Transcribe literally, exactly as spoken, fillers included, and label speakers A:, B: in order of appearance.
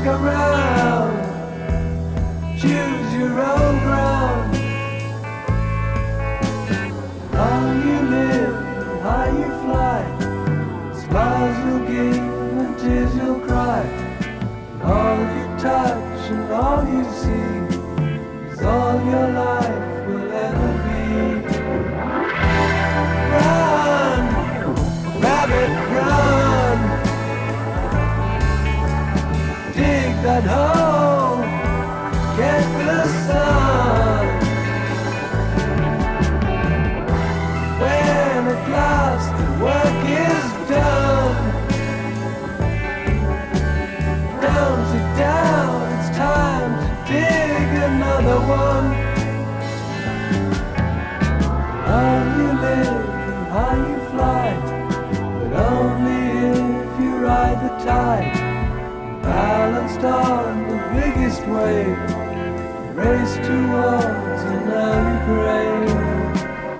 A: around, choose your own ground. Long you live, high you fly, smiles you'll give and tears you'll cry. All you touch and all you see is all your life will ever be. Run, rabbit, run. Dig that hole, get the sun. When at last the work is done, down, sit down, it's time to dig another one. How you live and how you fly, but only if you ride the tide. Balanced on the biggest wave, race towards an early grave.